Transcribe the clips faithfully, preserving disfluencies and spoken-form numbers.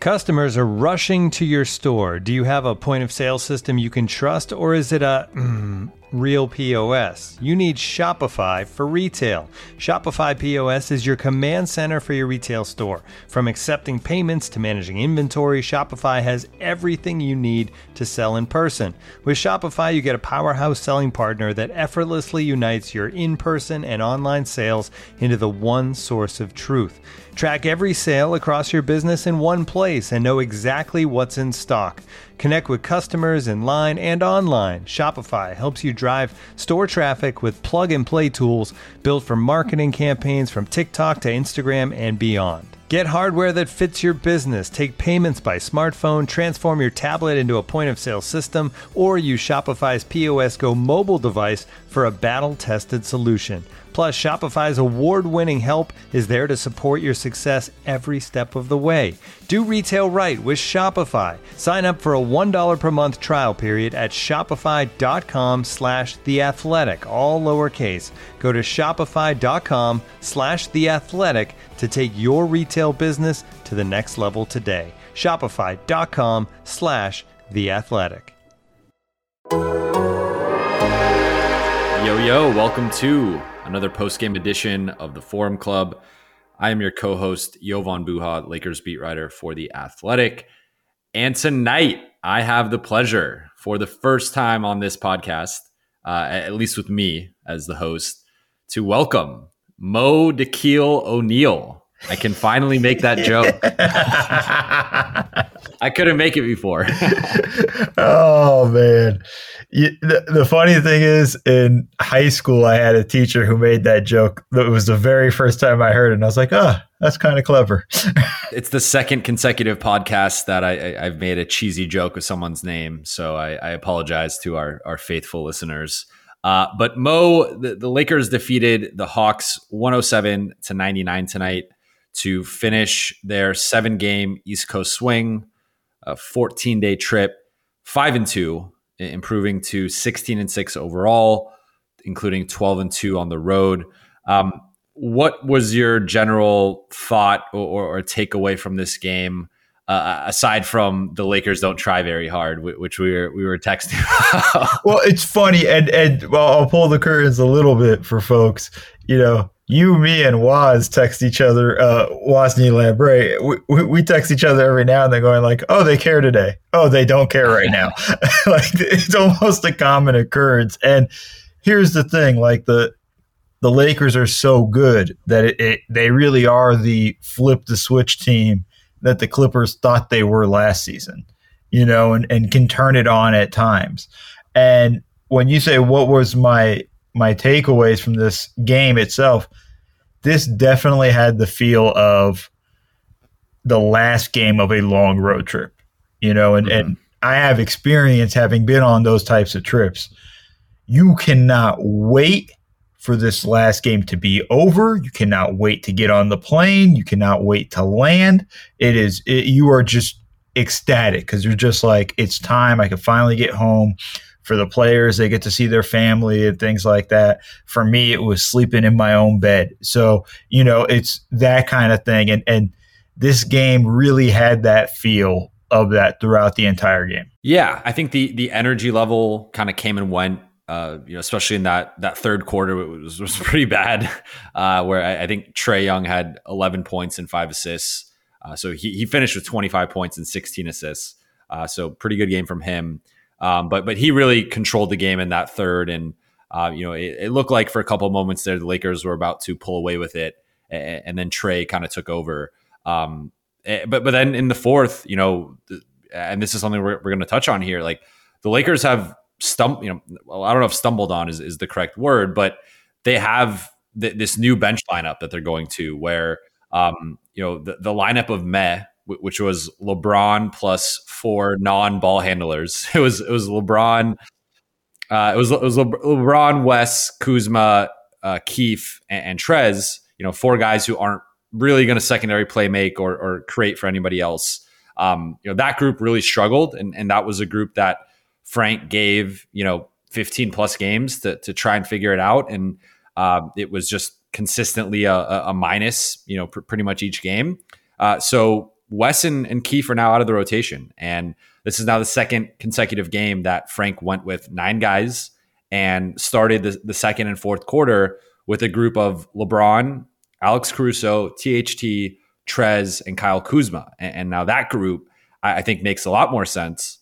Customers are rushing to your store. Do you have a point of sale system you can trust, or is it a mm, real P O S? You need Shopify for retail. Shopify P O S is your command center for your retail store. From accepting payments to managing inventory, Shopify has everything you need to sell in person. With Shopify, you get a powerhouse selling partner that effortlessly unites your in-person and online sales into the one source of truth. Track every sale across your business in one place and know exactly what's in stock. Connect with customers in line and online. Shopify helps you drive store traffic with plug-and-play tools built for marketing campaigns from TikTok to Instagram and beyond. Get hardware that fits your business. Take payments by smartphone, transform your tablet into a point-of-sale system, or use Shopify's P O S Go mobile device for a battle-tested solution. Plus, Shopify's award-winning help is there to support your success every step of the way. Do retail right with Shopify. Sign up for a one dollar per month trial period at shopify.com slash theathletic, all lowercase. Go to shopify.com slash theathletic to take your retail business to the next level today. Shopify.com slash theathletic. Yo, yo, welcome to another post-game edition of the Forum Club. I am your co-host, Jovan Buha, Lakers beat writer for The Athletic. And tonight, I have the pleasure, for the first time on this podcast, uh, at least with me as the host, to welcome Mo Dakhil O'Neal. I can finally make that joke. I couldn't make it before. Oh, man. You, the, the funny thing is, in high school, I had a teacher who made that joke. It was the very first time I heard it, and I was like, oh, that's kind of clever. It's the second consecutive podcast that I, I, I've made a cheesy joke with someone's name, so I, I apologize to our, our faithful listeners. Uh, but Mo, the, the Lakers defeated the Hawks one oh seven to ninety-nine tonight to finish their seven-game East Coast swing, a fourteen-day trip, five and two, improving to sixteen and six overall, including twelve and two on the road. Um, what was your general thought or, or takeaway from this game, uh, aside from the Lakers don't try very hard, which we were we were texting about? Well, it's funny, and and well, I'll pull the curtains a little bit for folks. You know, you, me, and Waz text each other. Uh, Wozni Lambre, we, we we text each other every now and then, going like, "Oh, they care today. Oh, they don't care right now." Like, it's almost a common occurrence. And here's the thing: like the the Lakers are so good that it, it they really are the flip the switch team that the Clippers thought they were last season. You know, and and can turn it on at times. And when you say what was my my takeaways from this game itself, this definitely had the feel of the last game of a long road trip, you know, and, mm-hmm. and I have experience having been on those types of trips. You cannot wait for this last game to be over. You cannot wait to get on the plane. You cannot wait to land. It is, it, you are just ecstatic because you're just like, it's time. I can finally get home. For the players, they get to see their family and things like that. For me, it was sleeping in my own bed. So, you know, it's that kind of thing. And and this game really had that feel of that throughout the entire game. Yeah, I think the the energy level kind of came and went, uh, you know, especially in that that third quarter, it was, was pretty bad, uh, where I, I think Trae Young had eleven points and five assists. Uh, so he, he finished with twenty-five points and sixteen assists. Uh, so pretty good game from him. Um, but but he really controlled the game in that third, and uh, you know it, it looked like for a couple of moments there the Lakers were about to pull away with it, and, and then Trae kind of took over. Um, but but then in the fourth, you know, and this is something we're, we're going to touch on here. Like the Lakers have stumbled, you know, well, I don't know if stumbled on is, is the correct word, but they have th- this new bench lineup that they're going to, where um, you know the, the lineup of Meh, which was LeBron plus four non-ball handlers. It was it was LeBron, uh, it was it was LeBron, Wes, Kuzma, uh, Keith, and, and Trez. You know, four guys who aren't really going to secondary play make or or create for anybody else. Um, you know, that group really struggled, and and that was a group that Frank gave you know fifteen plus games to to try and figure it out, and um, it was just consistently a, a minus. You know, pr- pretty much each game. Uh, so Wes and, and Keefe are now out of the rotation. And this is now the second consecutive game that Frank went with nine guys and started the, the second and fourth quarter with a group of LeBron, Alex Caruso, T H T, Trez, and Kyle Kuzma. And, and now that group, I, I think, makes a lot more sense.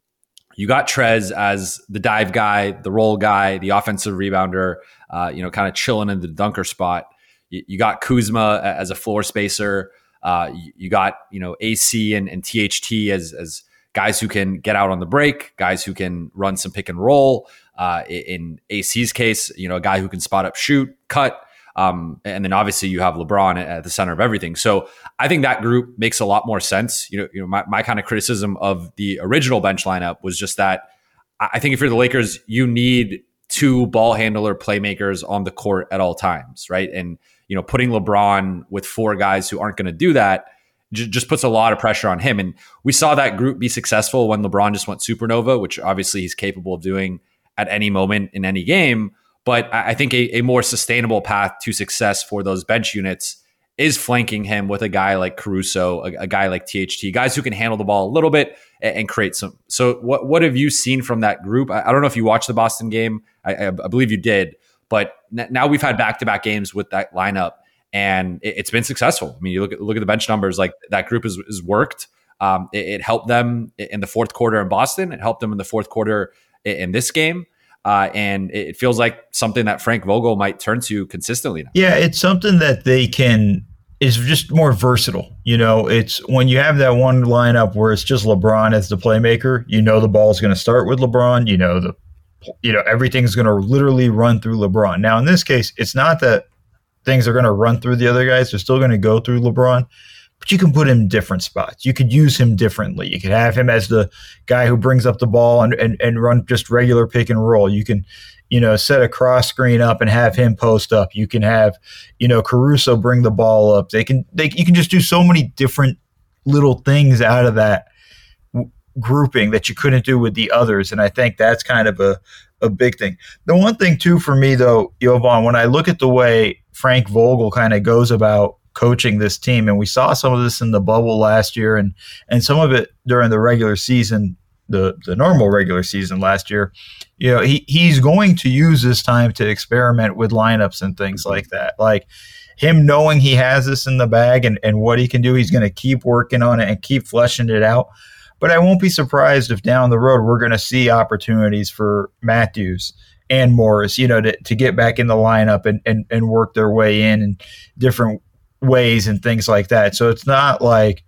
You got Trez as the dive guy, the roll guy, the offensive rebounder, uh, you know, kind of chilling in the dunker spot. You, you got Kuzma as a floor spacer. Uh, you, you got, you know, A C and, and T H T as, as guys who can get out on the break, guys who can run some pick and roll. Uh, in A C's case, you know, a guy who can spot up, shoot, cut. Um, and then obviously you have LeBron at the center of everything. So I think that group makes a lot more sense. You know, you know, my, my kind of criticism of the original bench lineup was just that I think if you're the Lakers, you need two ball handler playmakers on the court at all times, right? And, you know, putting LeBron with four guys who aren't going to do that j- just puts a lot of pressure on him. And we saw that group be successful when LeBron just went supernova, which obviously he's capable of doing at any moment in any game. But I think a, a more sustainable path to success for those bench units is flanking him with a guy like Caruso, a, a guy like T H T, guys who can handle the ball a little bit and, and create some. So what what have you seen from that group? I, I don't know if you watched the Boston game. I, I believe you did. But n- now we've had back-to-back games with that lineup, and it, it's been successful. I mean, you look at look at the bench numbers, like that group is, is worked. Um, it, it helped them in the fourth quarter in Boston. It helped them in the fourth quarter in, in this game. Uh, and it feels like something that Frank Vogel might turn to consistently now. Yeah, it's something that they can is just more versatile. You know, it's when you have that one lineup where it's just LeBron as the playmaker, you know the ball is going to start with LeBron. You know, the you know, everything's going to literally run through LeBron. Now, in this case, it's not that things are going to run through the other guys. They're still going to go through LeBron. But you can put him in different spots. You could use him differently. You could have him as the guy who brings up the ball and, and, and run just regular pick and roll. You can, you know, set a cross screen up and have him post up. You can have, you know, Caruso bring the ball up. They can, they, you can just do so many different little things out of that w- grouping that you couldn't do with the others. And I think that's kind of a, a big thing. The one thing too for me though, Jovan, when I look at the way Frank Vogel kind of goes about coaching this team, and we saw some of this in the bubble last year and and some of it during the regular season, the the normal regular season last year, you know, he he's going to use this time to experiment with lineups and things like that. Like him knowing he has this in the bag and, and what he can do, he's going to keep working on it and keep fleshing it out. But I won't be surprised if down the road we're going to see opportunities for Matthews and Morris, you know, to, to get back in the lineup and, and, and work their way in in different ways and things like that. So it's not like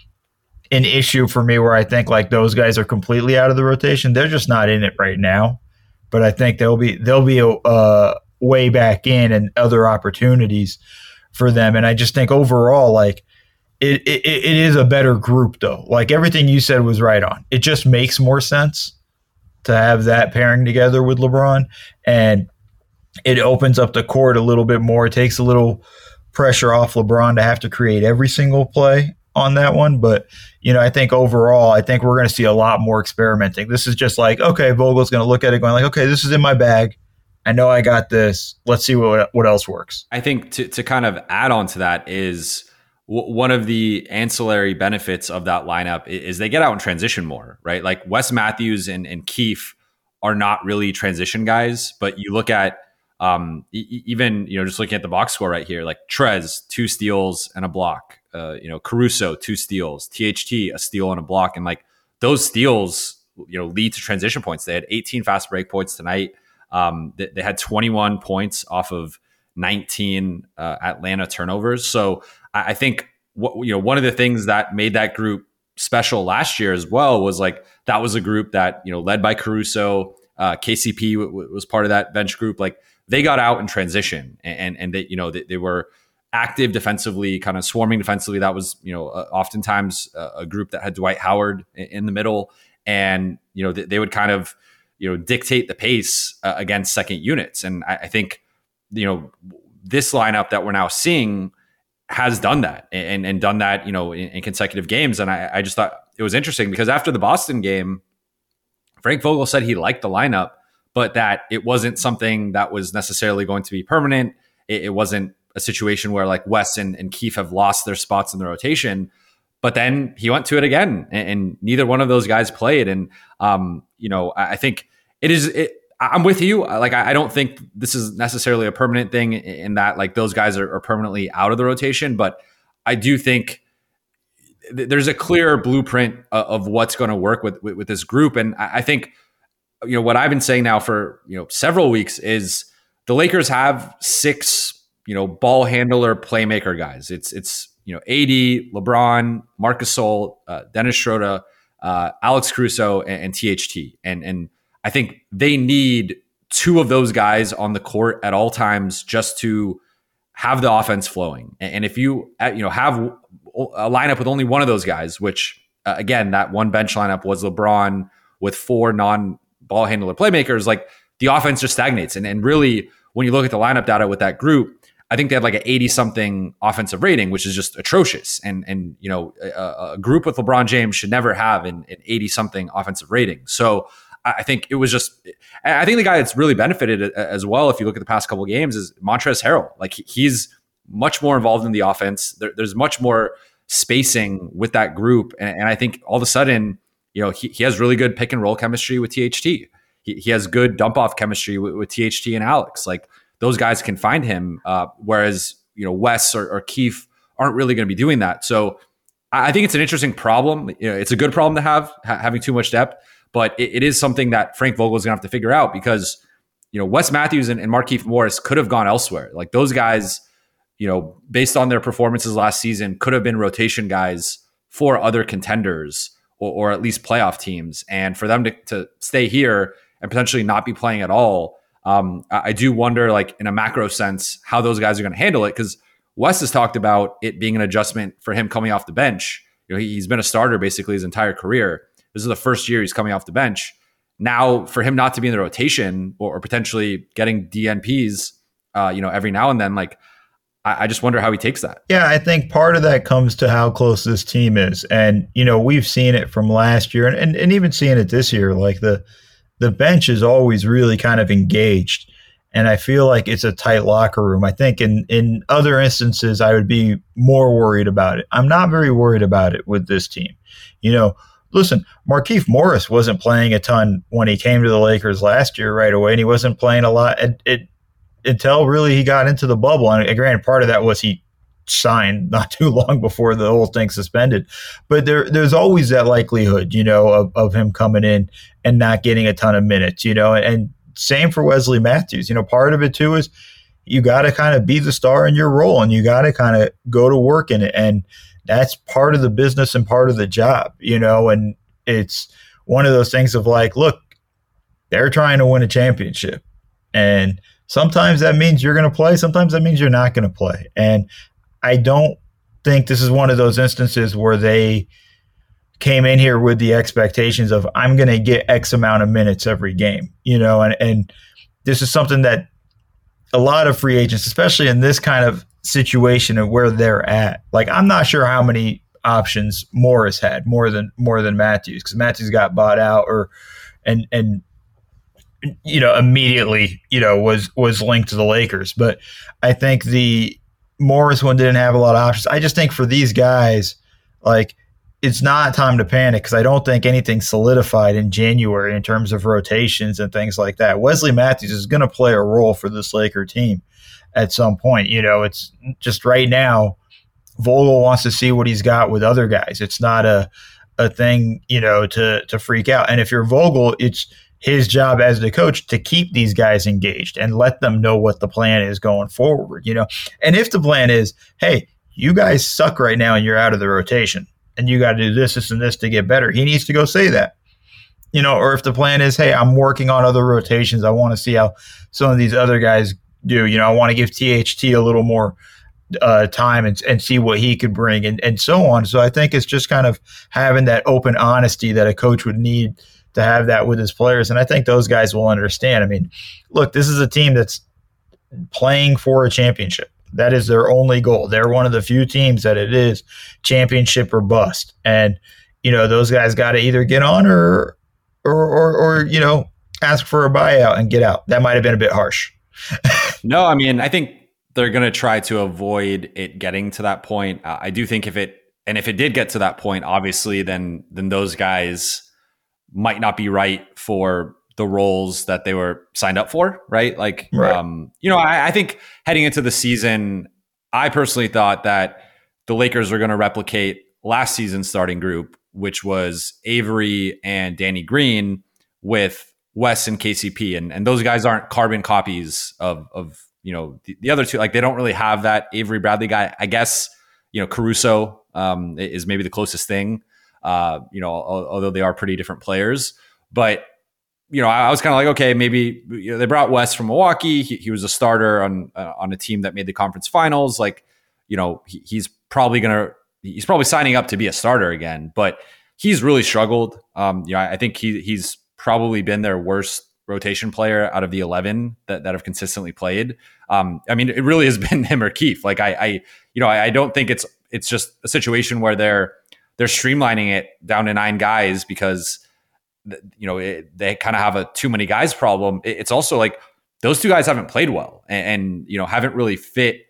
an issue for me where I think like those guys are completely out of the rotation. They're just not in it right now. But I think they'll be they'll be a uh, way back in and other opportunities for them. And I just think overall, like it, it it is a better group though. Like everything you said was right on. It just makes more sense to have that pairing together with LeBron, and it opens up the court a little bit more. It takes a little pressure off LeBron to have to create every single play on that one. But, you know, I think overall, I think we're going to see a lot more experimenting. This is just like, okay, Vogel's going to look at it going like, okay, this is in my bag. I know I got this. Let's see what what else works. I think to, to kind of add on to that is w- one of the ancillary benefits of that lineup is they get out and transition more, right? Like Wes Matthews and, and Keefe are not really transition guys, but you look at Um, even, you know, just looking at the box score right here, like Trez, two steals and a block, uh, you know, Caruso, two steals, T H T, a steal and a block. And like those steals, you know, lead to transition points. They had eighteen fast break points tonight. Um, they, they had twenty-one points off of nineteen uh, Atlanta turnovers. So I, I think what, you know, one of the things that made that group special last year as well was like, that was a group that, you know, led by Caruso, uh, K C P w- w- was part of that bench group. Like, they got out in transition and, and they, you know, they, they were active defensively, kind of swarming defensively. That was, you know, uh, oftentimes uh, a group that had Dwight Howard in, in the middle, and, you know, they, they would kind of, you know, dictate the pace uh, against second units. And I, I think, you know, this lineup that we're now seeing has done that and, and done that, you know, in, in consecutive games. And I, I just thought it was interesting because after the Boston game, Frank Vogel said he liked the lineup, but that it wasn't something that was necessarily going to be permanent. It, it wasn't a situation where like Wes and, and Keefe have lost their spots in the rotation. But then he went to it again, and, and neither one of those guys played. And um, you know, I, I think it is. It, I'm with you. Like, I, I don't think this is necessarily a permanent thing in that like those guys are, are permanently out of the rotation. But I do think th- there's a clear blueprint of, of what's going to work with, with with this group. And I, I think you know what I've been saying now for you know several weeks is the Lakers have six you know ball handler playmaker guys. It's it's you know A D, LeBron, Marc Gasol, uh, Dennis Schroeder, uh, Alex Caruso, and, and T H T. And and I think they need two of those guys on the court at all times just to have the offense flowing. And if you you know have a lineup with only one of those guys, which uh, again, that one bench lineup was LeBron with four non-ball handler playmakers, like the offense just stagnates. And, and really, when you look at the lineup data with that group, I think they had like an eighty-something offensive rating, which is just atrocious. And and you know a, a group with LeBron James should never have an eighty-something offensive rating. So I think it was just, I think the guy that's really benefited as well, if you look at the past couple of games, is Montrezl Harrell. Like he's much more involved in the offense. There, there's much more spacing with that group. And, and I think all of a sudden, you know, he, he has really good pick and roll chemistry with T H T. He, he has good dump off chemistry with, with T H T and Alex. Like those guys can find him. Uh, whereas, you know, Wes or, or Keith aren't really going to be doing that. So I, I think it's an interesting problem. You know, it's a good problem to have, ha- having too much depth. But it, it is something that Frank Vogel is going to have to figure out because, you know, Wes Matthews and, and Markieff Morris could have gone elsewhere. Like those guys, you know, based on their performances last season, could have been rotation guys for other contenders or, or at least playoff teams. And for them to, to stay here and potentially not be playing at all, um, I, I do wonder, like in a macro sense, how those guys are going to handle it. Because Wes has talked about it being an adjustment for him coming off the bench. You know, he, he's been a starter basically his entire career. This is the first year he's coming off the bench. Now, for him not to be in the rotation or, or potentially getting D N Ps, uh, you know, every now and then, like, I, I just wonder how he takes that. Yeah, I think part of that comes to how close this team is. And, you know, we've seen it from last year and, and, and even seeing it this year. Like, the the bench is always really kind of engaged. And I feel like it's a tight locker room. I think in, in other instances, I would be more worried about it. I'm not very worried about it with this team. You know, listen, Markieff Morris wasn't playing a ton when he came to the Lakers last year right away, and he wasn't playing a lot it, it, until really he got into the bubble. And granted, part of that was he signed not too long before the whole thing suspended. But there, there's always that likelihood, you know, of, of him coming in and not getting a ton of minutes, you know, and, and same for Wesley Matthews. You know, part of it too is you got to kind of be the star in your role and you got to kind of go to work in it. And that's part of the business and part of the job, you know, and it's one of those things of like, look, they're trying to win a championship. And sometimes that means you're going to play. Sometimes that means you're not going to play. And I don't think this is one of those instances where they came in here with the expectations of I'm going to get X amount of minutes every game, you know, and, and this is something that a lot of free agents, especially in this kind of situation and where they're at. Like, I'm not sure how many options Morris had more than more than Matthews, because Matthews got bought out or and and you know immediately you know was was linked to the Lakers. But I think the Morris one didn't have a lot of options. I just think for these guys, like, it's not time to panic because I don't think anything's solidified in January in terms of rotations and things like that. Wesley Matthews is going to play a role for this Laker team at some point. You know, it's just right now, Vogel wants to see what he's got with other guys. It's not a a thing, you know, to to freak out. And if you're Vogel, it's his job as the coach to keep these guys engaged and let them know what the plan is going forward, you know. And if the plan is, hey, you guys suck right now and you're out of the rotation and you got to do this, this, and this to get better, he needs to go say that. You know, or if the plan is, hey, I'm working on other rotations, I want to see how some of these other guys do. You know, I want to give T H T a little more uh, time and, and see what he could bring and, and so on. So I think it's just kind of having that open honesty that a coach would need to have that with his players. And I think those guys will understand. I mean, look, this is a team that's playing for a championship. That is their only goal. They're one of the few teams that it is championship or bust. And, you know, those guys got to either get on or, or, or, or, you know, ask for a buyout and get out. That might have been a bit harsh. No, I mean, I think they're going to try to avoid it getting to that point. Uh, I do think if it and if it did get to that point, obviously, then then those guys might not be right for the roles that they were signed up for, right? Like, right. Um, you know, I, I think heading into the season, I personally thought that the Lakers were going to replicate last season's starting group, which was Avery and Danny Green with Wes and K C P. And, and those guys aren't carbon copies of, of you know, the, the other two. Like, they don't really have that Avery Bradley guy. I guess, you know, Caruso um, is maybe the closest thing, uh, you know, although they are pretty different players. But you know, I was kind of like, okay, maybe you know, they brought Wes from Milwaukee. He, he was a starter on uh, on a team that made the conference finals. Like, you know, he, he's probably gonna he's probably signing up to be a starter again. But he's really struggled. Um, you know, I think he he's probably been their worst rotation player out of the eleven that, that have consistently played. Um, I mean, it really has been him or Keith. Like, I, I you know, I, I don't think it's it's just a situation where they're they're streamlining it down to nine guys because, you know, it, they kind of have a too many guys problem. It, it's also like those two guys haven't played well and, and you know, haven't really fit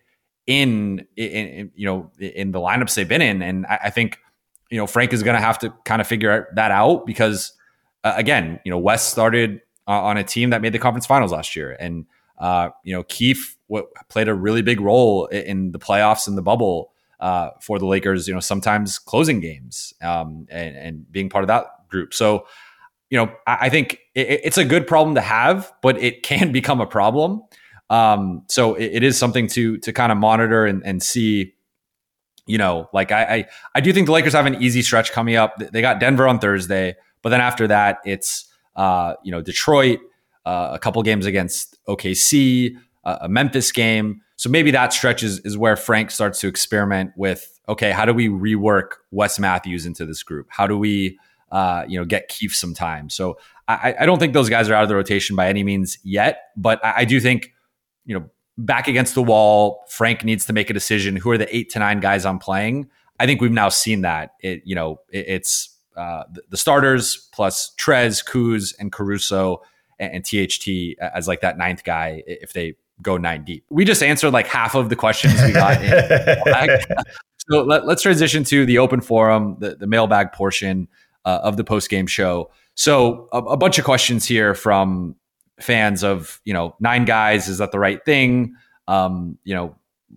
in, in, in, you know, in the lineups they've been in. And I, I think, you know, Frank is going to have to kind of figure that out because, uh, again, you know, Wes started uh, on a team that made the conference finals last year. And, uh, you know, Keith what, played a really big role in, in the playoffs and the bubble uh, for the Lakers, you know, sometimes closing games um, and, and being part of that group. So, you know, I think it's a good problem to have, but it can become a problem. Um, so it is something to to kind of monitor and, and see. You know, like I, I I do think the Lakers have an easy stretch coming up. They got Denver on Thursday, but then after that, it's uh, you know Detroit, uh, a couple games against O K C, uh, a Memphis game. So maybe that stretch is is where Frank starts to experiment with. Okay, how do we rework Wes Matthews into this group? How do we Uh, you know, get Keith some time. So I, I don't think those guys are out of the rotation by any means yet, but I, I do think, you know, back against the wall, Frank needs to make a decision. Who are the eight to nine guys I'm playing? I think we've now seen that. It, you know, it, it's uh, the, the starters plus Trez, Kuz, and Caruso and, and T H T as like that ninth guy if they go nine deep. We just answered like half of the questions we got. in. So let, let's transition to the open forum, the, the mailbag portion Uh, of the post-game show. So a, a bunch of questions here from fans of, you know, nine guys. Is that the right thing? Um, you know,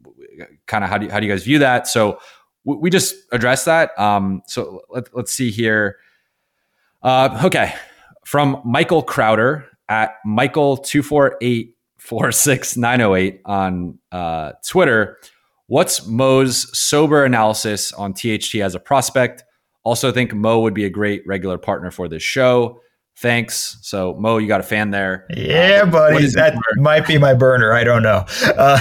kind of how do you, how do you guys view that? So w- we just addressed that. Um, so let, let's see here. Uh, okay. From Michael Crowder at Michael two four eight four six nine zero eight on uh, Twitter. What's Mo's sober analysis on T H T as a prospect? Also think Mo would be a great regular partner for this show. Thanks. So Mo, you got a fan there. Yeah, uh, buddy. That your... might be my burner. I don't know. Uh...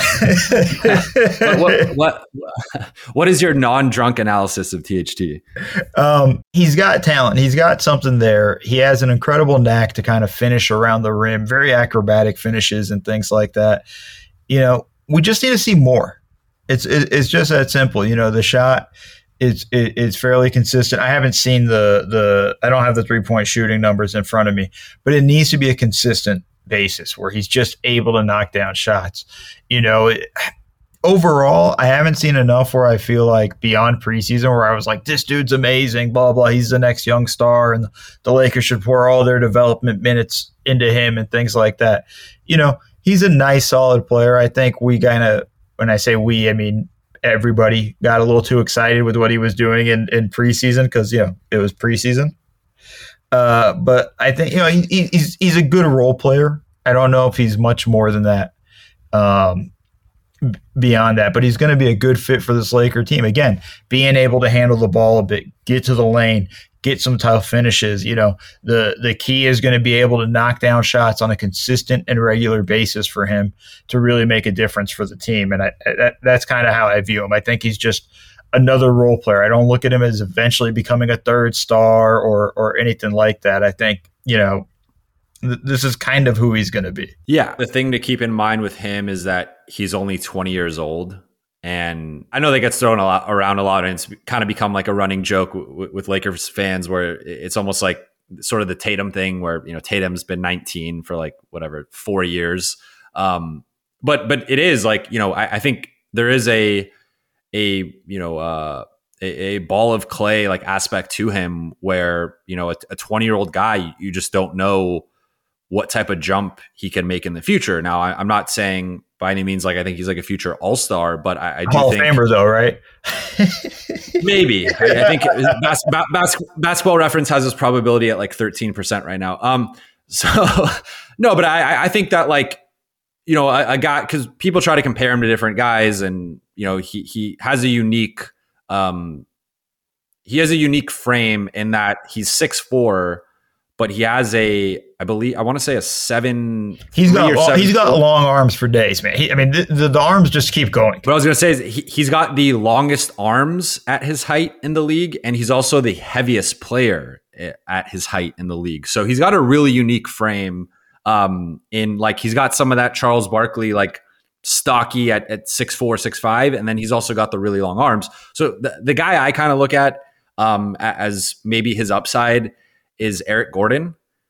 what, what, what, what is your non-drunk analysis of T H T? Um, he's got talent. He's got something there. He has an incredible knack to kind of finish around the rim, very acrobatic finishes and things like that. You know, we just need to see more. It's it, it's just that simple. You know, the shot It's it, it's fairly consistent. I haven't seen the the I don't have the three point shooting numbers in front of me, but it needs to be a consistent basis where he's just able to knock down shots. You know, it, overall, I haven't seen enough where I feel like beyond preseason where I was like, this dude's amazing, blah blah. He's the next young star, and the Lakers should pour all their development minutes into him and things like that. You know, he's a nice, solid player. I think we kind of, when I say we, I mean. Everybody got a little too excited with what he was doing in, in preseason because, you know, it was preseason. Uh, but I think, you know, he, he's he's a good role player. I don't know if he's much more than that um, beyond that, but he's going to be a good fit for this Laker team. Again, being able to handle the ball a bit, get to the lane, get some tough finishes. You know, the, the key is going to be able to knock down shots on a consistent and regular basis for him to really make a difference for the team. And I, that, that's kind of how I view him. I think he's just another role player. I don't look at him as eventually becoming a third star or, or anything like that. I think, you know, th- this is kind of who he's going to be. Yeah. The thing to keep in mind with him is that he's only twenty years old. And I know that gets thrown a lot around a lot, and it's kind of become like a running joke w- with Lakers fans, where it's almost like sort of the Tatum thing, where you know Tatum's been nineteen for like whatever four years. Um, but but it is like you know I, I think there is a a you know uh, a, a ball of clay like aspect to him where, you know, a twenty year old guy, you just don't know what type of jump he can make in the future. Now, I, I'm not saying by any means like I think he's like a future all-star, but I, I do Hall think of Famer though, right? maybe. I, I think bas- bas- Basketball Reference has this probability at like thirteen percent right now. Um, so no, but I, I think that like, you know, a, a guy, because people try to compare him to different guys, and you know, he he has a unique, um, he has a unique frame in that he's six foot four. But he has a, I believe, I want to say a seven. He's got seven he's got four. long arms for days, man. He, I mean, the, the, the arms just keep going. What I was going to say is he, he's got the longest arms at his height in the league, and he's also the heaviest player at his height in the league. So he's got a really unique frame. Um, in like he's got some of that Charles Barkley like stocky at at six four, six five, and then he's also got the really long arms. So the the guy I kind of look at um as maybe his upside is Eric Gordon.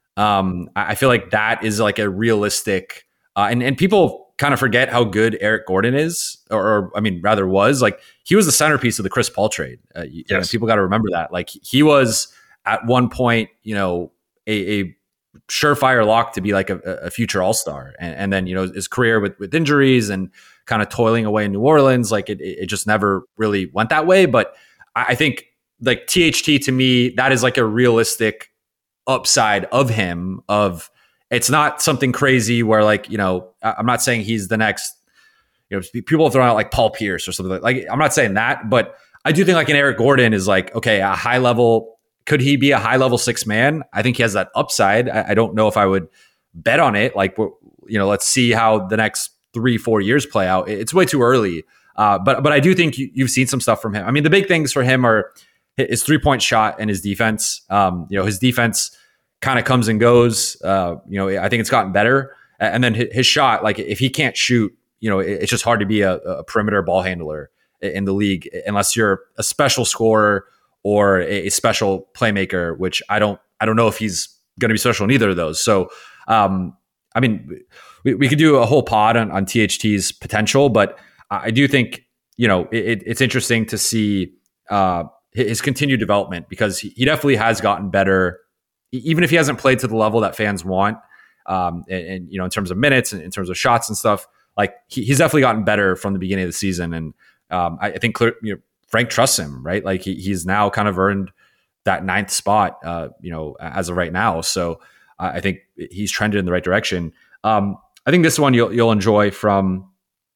Um, I feel like that is like a realistic, uh, and, and people kind of forget how good Eric Gordon is, or, or I mean, rather was. Like, he was the centerpiece of the Chris Paul trade. Uh, you know, Yes. people got to remember that. Like, he was at one point, you know, a, a surefire lock to be like a, a future all-star. And, and then, you know, his career with, with injuries and kind of toiling away in New Orleans, like it, it just never really went that way. But I, I think like T H T to me, that is like a realistic upside of him. Of it's not something crazy where like, you know, I'm not saying he's the next, you know, people throw out like Paul Pierce or something like, like I'm not saying that, but I do think like an Eric Gordon is like, okay, a high level, could he be a high level six man? I think he has that upside. I, I don't know if I would bet on it. Like, you know, let's see how the next three, four years play out. It's way too early. Uh, but, but I do think you, you've seen some stuff from him. I mean, the big things for him are his three point shot and his defense. Um, you know, his defense kind of comes and goes. Uh, you know, I think it's gotten better. And then his shot, like if he can't shoot, you know, it's just hard to be a, a perimeter ball handler in the league unless you're a special scorer or a, a special playmaker, which I don't, I don't know if he's going to be special in either of those. So, um, I mean, we, we could do a whole pod on, on T H T's potential, but I do think, you know, it, it's interesting to see, uh, his continued development, because he definitely has gotten better, even if he hasn't played to the level that fans want. Um, and, and, you know, in terms of minutes and in terms of shots and stuff, like he, he's definitely gotten better from the beginning of the season. And um, I, I think clear, you know, Frank trusts him, right? Like he, he's now kind of earned that ninth spot, uh, you know, as of right now. So uh, I think he's trended in the right direction. Um, I think this one you'll, you'll enjoy from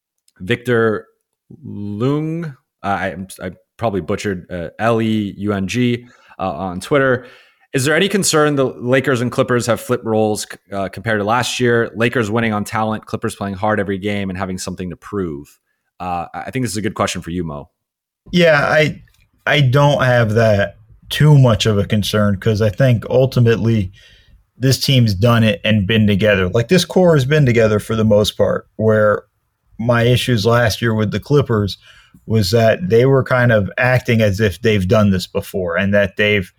Victor Lung. Uh, I, I probably butchered uh, L E U N G uh, on Twitter. Is there any concern the Lakers and Clippers have flipped roles uh, compared to last year? Lakers winning on talent, Clippers playing hard every game and having something to prove. Uh, I think this is a good question for you, Mo. Yeah, I I don't have that too much of a concern, because I think ultimately this team's done it and been together. Like, this core has been together for the most part, where my issues last year with the Clippers was that they were kind of acting as if they've done this before and that they've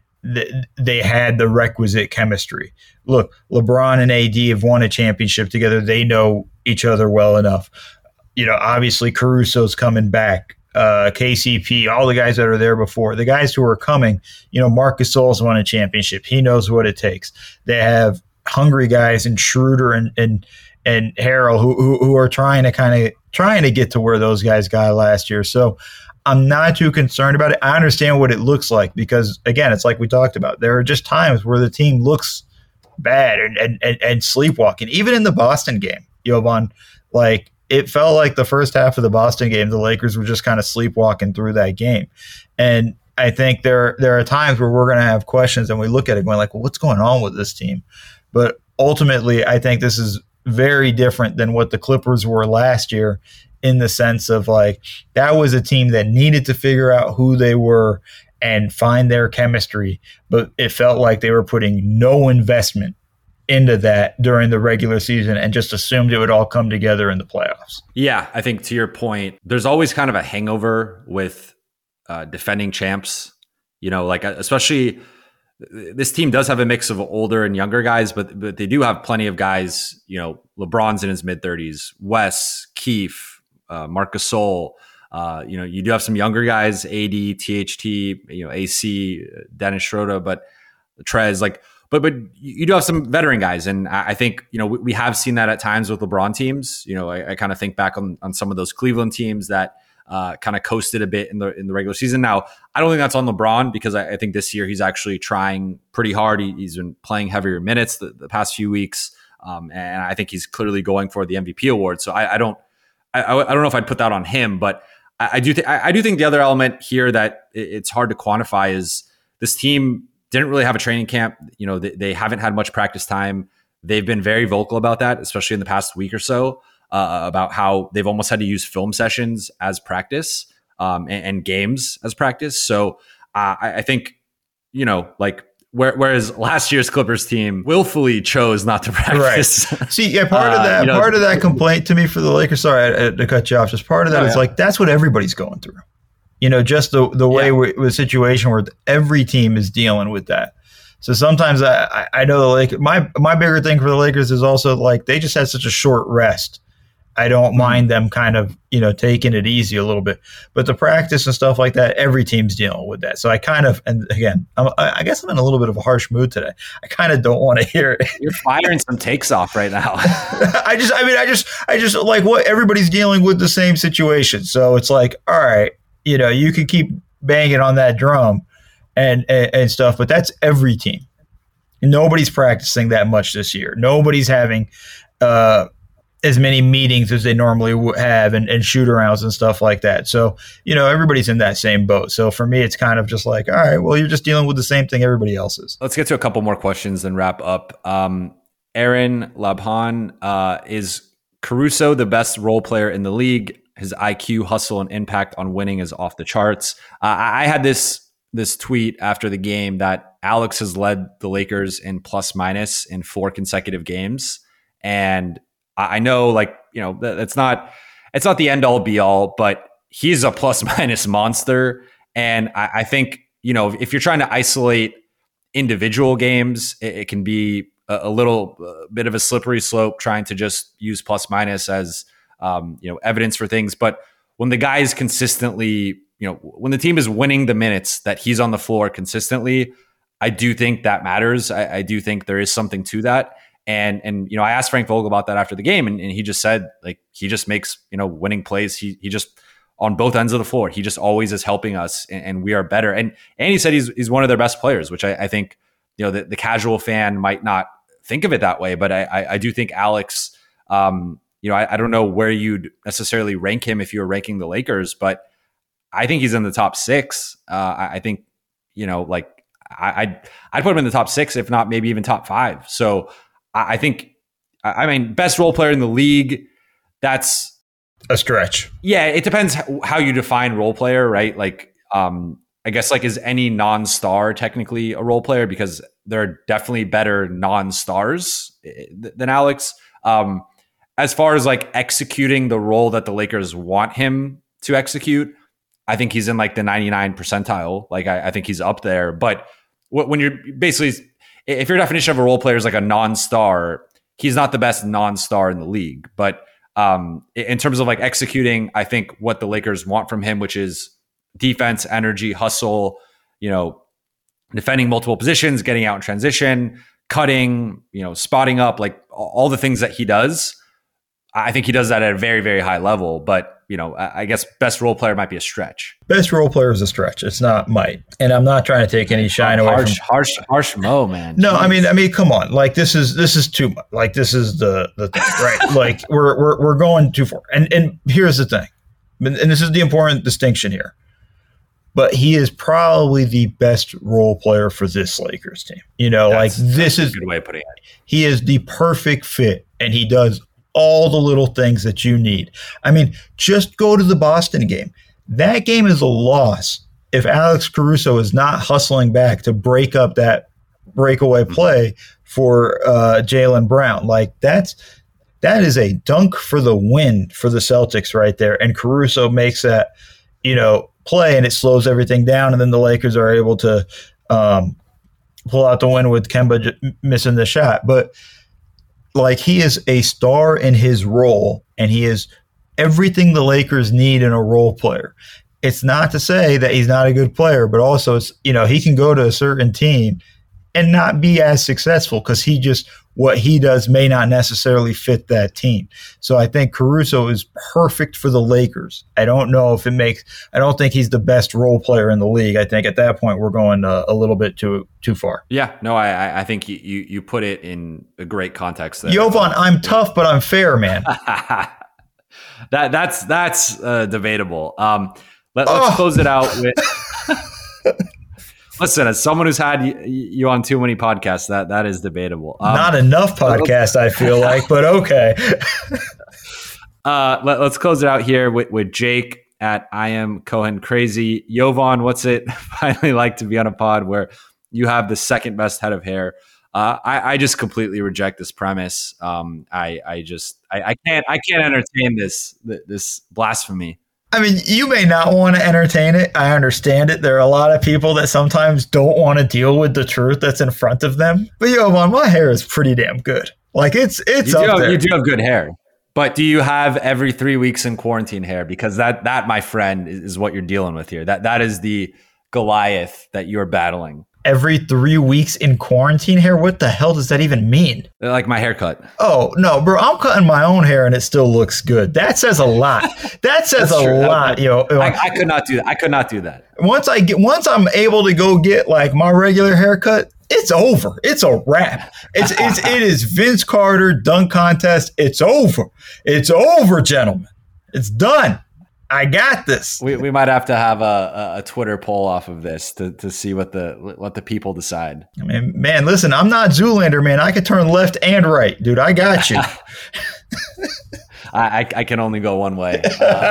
they had the requisite chemistry. Look, LeBron and A D have won a championship together. They know each other well enough. You know, obviously Caruso's coming back, uh, K C P, all the guys that are there before. The guys who are coming, you know, Marc Gasol's won a championship. He knows what it takes. They have hungry guys in Schroeder and and and Harrell who, who who are trying to kind of trying to get to where those guys got last year. So I'm not too concerned about it. I understand what it looks like, because again, it's like we talked about. There are just times where the team looks bad and and, and, and sleepwalking. Even in the Boston game, Jovan, like it felt like the first half of the Boston game, the Lakers were just kind of sleepwalking through that game. And I think there there are times where we're going to have questions and we look at it going like, well, what's going on with this team? But ultimately, I think this is very different than what the Clippers were last year, in the sense of like that was a team that needed to figure out who they were and find their chemistry, but it felt like they were putting no investment into that during the regular season and just assumed it would all come together in the playoffs. Yeah, I think to your point, there's always kind of a hangover with uh, defending champs, you know, like especially this team does have a mix of older and younger guys, but but they do have plenty of guys, you know, LeBron's in his mid thirties, Wes, Keith, uh, Marc Gasol, Uh, you know, you do have some younger guys, A D, T H T, you know, A C, Dennis Schroeder, but Trez, like, but but you do have some veteran guys, and I think you know we, we have seen that at times with LeBron teams. You know, I, I kind of think back on on some of those Cleveland teams that uh, kind of coasted a bit in the in the regular season. Now, I don't think that's on LeBron because I, I think this year he's actually trying pretty hard. He, he's been playing heavier minutes the, the past few weeks, um, and I think he's clearly going for the M V P award. So I, I don't, I, I don't know if I'd put that on him, but I, I do think I, I do think the other element here that it, it's hard to quantify is this team didn't really have a training camp. You know, they, they haven't had much practice time. They've been very vocal about that, especially in the past week or so, uh, about how they've almost had to use film sessions as practice um, and, and games as practice. So uh, I, I think, you know, like where, whereas last year's Clippers team willfully chose not to practice. Right. See, yeah, part of that, uh, you know, part of that complaint to me for the Lakers. Sorry I, I, to cut you off. Just part of that oh, is yeah. like that's what everybody's going through. You know, just the the way yeah. we, the situation where every team is dealing with that. So sometimes I, I know the Lakers. My my bigger thing for the Lakers is also like they just had such a short rest. I don't mm-hmm. mind them kind of you know taking it easy a little bit, but the practice and stuff like that, every team's dealing with that. So I kind of and again, I'm, I guess I'm in a little bit of a harsh mood today. I kind of don't want to hear it. You're firing some takes off right now. I just, I mean, I just, I just like what everybody's dealing with the same situation. So it's like, all right. You know, you could keep banging on that drum and, and and stuff, but that's every team. Nobody's practicing that much this year. Nobody's having uh, as many meetings as they normally would have and, and shoot-arounds and stuff like that. So, you know, everybody's in that same boat. So for me, it's kind of just like, all right, well, you're just dealing with the same thing everybody else is. Let's get to a couple more questions and wrap up. Um, Aaron Labhan, uh, is Caruso the best role player in the league? His I Q, hustle, and impact on winning is off the charts. Uh, I had this this tweet after the game that Alex has led the Lakers in plus minus in four consecutive games, and I know, like you know, that's not it's not the end all be all, but he's a plus minus monster. And I, I think you know if you're trying to isolate individual games, it, it can be a, a little a bit of a slippery slope trying to just use plus minus as Um, you know, evidence for things. But when the guy is consistently, you know, when the team is winning the minutes that he's on the floor consistently, I do think that matters. I, I do think there is something to that. And, and, you know, I asked Frank Vogel about that after the game, and, and he just said, like, he just makes, you know, winning plays. He, he just, on both ends of the floor, he just always is helping us, and, and we are better. And, and he said he's, he's one of their best players, which I, I think, you know, the, the casual fan might not think of it that way, but I, I, I do think Alex, um, You know, I, I don't know where you'd necessarily rank him if you were ranking the Lakers, but I think he's in the top six. Uh, I, I think, you know, like I, I'd, I'd put him in the top six, if not maybe even top five. So I, I think, I, I mean, best role player in the league, that's a stretch. Yeah, it depends how you define role player, right? Like, um, I guess like is any non-star technically a role player? Because there are definitely better non-stars than Alex. Um, As far as like executing the role that the Lakers want him to execute, I think he's in like the ninety-nine percentile. Like I, I think he's up there. But when you're basically, if your definition of a role player is like a non-star, he's not the best non-star in the league. But um, in terms of like executing, I think what the Lakers want from him, which is defense, energy, hustle, you know, defending multiple positions, getting out in transition, cutting, you know, spotting up, like all the things that he does. I think he does that at a very, very high level, but you know, I guess best role player might be a stretch. Best role player is a stretch. It's not might, and I'm not trying to take any shine oh, away harsh, from harsh, harsh Mo, man. No, Jeez. I mean, I mean, come on, like this is this is too much. Like this is the the thing, right? Like we're we're we're going too far. And and here's the thing, and this is the important distinction here. But he is probably the best role player for this Lakers team. You know, that's, like this is a good way of putting it. He is the perfect fit, and he does all the little things that you need. I mean, just go to the Boston game. That game is a loss if Alex Caruso is not hustling back to break up that breakaway play for uh, Jaylen Brown. Like that's that is a dunk for the win for the Celtics right there. And Caruso makes that, you know, play, and it slows everything down. And then the Lakers are able to um, pull out the win with Kemba j- missing the shot. But like he is a star in his role, and he is everything the Lakers need in a role player. It's not to say that he's not a good player, but also it's, you know, he can go to a certain team and not be as successful because he just, what he does may not necessarily fit that team. So I think Caruso is perfect for the Lakers. I don't know if it makes, I don't think he's the best role player in the league. I think at that point we're going uh, a little bit too too far. Yeah, no, I I think you you, you put it in a great context there. Jovan, I'm tough, but I'm fair, man. that that's that's uh, debatable. Um, let, let's oh. close it out with. Listen, as someone who's had you, you on too many podcasts, that that is debatable. Um, Not enough podcasts, I feel like, but okay. uh, let, let's close it out here with, with Jake at I am Cohen Crazy. Jovan, what's it finally like to be on a pod where you have the second best head of hair? Uh, I, I just completely reject this premise. Um, I I just I, I can't I can't entertain this this blasphemy. I mean, you may not want to entertain it. I understand it. There are a lot of people that sometimes don't want to deal with the truth that's in front of them. But Jovan, my hair is pretty damn good. Like it's it's you up have, there. You do have good hair. But do you have every three weeks in quarantine hair? Because that that, my friend, is what you're dealing with here. That that is the Goliath that you're battling. Every three weeks in quarantine hair? What the hell does that even mean? Like my haircut. Oh, no, bro. I'm cutting my own hair and it still looks good. That says a lot. That says a true. lot. You know, I, I could not do that. I could not do that. Once I get, once I'm able to go get like my regular haircut, it's over. It's a wrap. It's it's it is Vince Carter dunk contest. It's over. It's over, gentlemen. It's done. I got this. We we might have to have a, a Twitter poll off of this to, to see what the what the people decide. I mean, man, listen, I'm not Zoolander, man. I can turn left and right, dude. I got you. I, I can only go one way,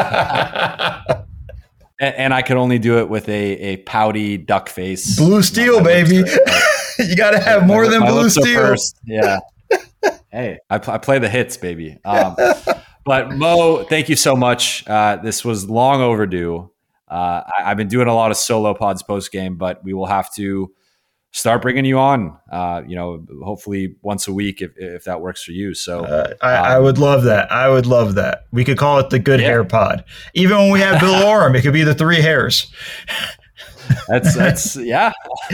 uh, and, and I can only do it with a a pouty duck face. Blue steel, baby. You got to have my, more my, than my blue steel. Yeah. Hey, I, I play the hits, baby. Um, But Mo, thank you so much. Uh, this was long overdue. Uh, I, I've been doing a lot of solo pods post game, but we will have to start bringing you on. Uh, you know, hopefully once a week if if that works for you. So uh, I, um, I would love that. I would love that. We could call it the Good yeah. Hair Pod. Even when we have Bill Oram, it could be the three hairs. That's that's yeah.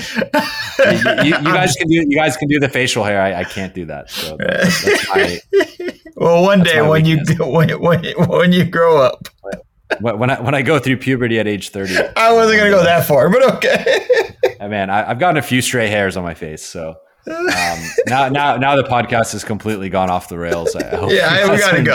you, you, you guys can do you guys can do the facial hair. I, I can't do that. So that's, that's my. Well, one day when weakness. you when, when when you grow up, when I when I go through puberty at age thirty, I wasn't going to go that far, but okay. Man, I, I've gotten a few stray hairs on my face, so um, now now now the podcast has completely gone off the rails. I hope yeah, we got to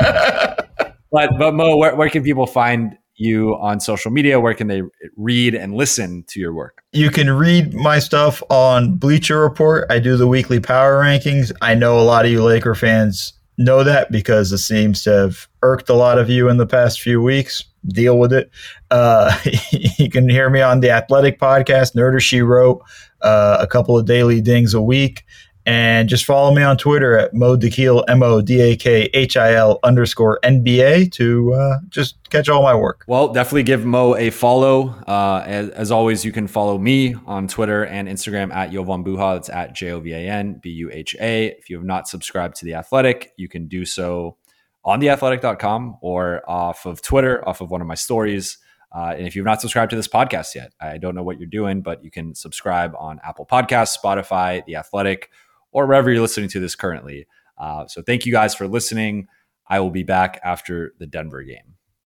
go. but but Mo, where, where can people find you on social media? Where can they read and listen to your work? You can read my stuff on Bleacher Report. I do the weekly power rankings. I know a lot of you Laker fans know that because it seems to have irked a lot of you in the past few weeks. Deal with it. Uh, you can hear me on the Athletic podcast, Nerder She Wrote, uh, a couple of daily dings a week. And just follow me on Twitter at Mo Dakhil, M O D A K H I L underscore N B A to uh, just catch all my work. Well, definitely give Mo a follow. Uh, as, as always, you can follow me on Twitter and Instagram at Jovan Buha. That's at J O V A N B U H A. If you have not subscribed to The Athletic, you can do so on the athletic dot com or off of Twitter, off of one of my stories. Uh, and if you've not subscribed to this podcast yet, I don't know what you're doing, but you can subscribe on Apple Podcasts, Spotify, The Athletic, or wherever you're listening to this currently. Uh, so thank you guys for listening. I will be back after the Denver game.